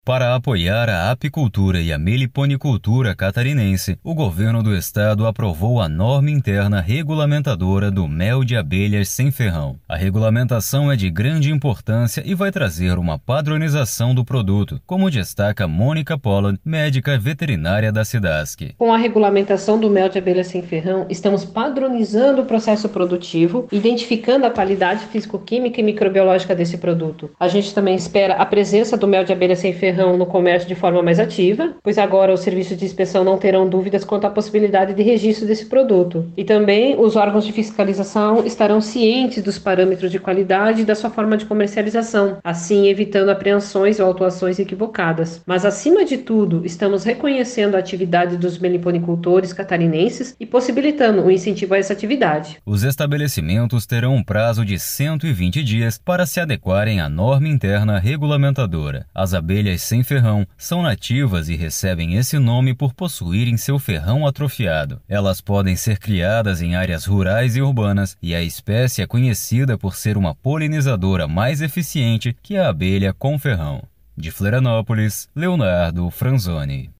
Para apoiar a apicultura e a meliponicultura catarinense, o governo do estado aprovou a norma interna regulamentadora do mel de abelhas sem ferrão. A regulamentação é de grande importância e vai trazer uma padronização do produto, como destaca Mônica Pollan, médica veterinária da Cidasc. Com a regulamentação do mel de abelha sem ferrão, estamos padronizando o processo produtivo, identificando a qualidade físico-química e microbiológica desse produto. A gente também espera a presença do mel de abelha sem ferrão no comércio de forma mais ativa, pois agora os serviços de inspeção não terão dúvidas quanto à possibilidade de registro desse produto. E também os órgãos de fiscalização estarão cientes dos parâmetros de qualidade e da sua forma de comercialização, assim evitando apreensões ou autuações equivocadas. Mas, acima de tudo, estamos reconhecendo a atividade dos meliponicultores catarinenses e possibilitando o incentivo a essa atividade. Os estabelecimentos terão um prazo de 120 dias para se adequarem à norma interna regulamentadora. As abelhas sem ferrão são nativas e recebem esse nome por possuírem seu ferrão atrofiado. Elas podem ser criadas em áreas rurais e urbanas e a espécie é conhecida por ser uma polinizadora mais eficiente que a abelha com ferrão. De Florianópolis, Leonardo Franzoni.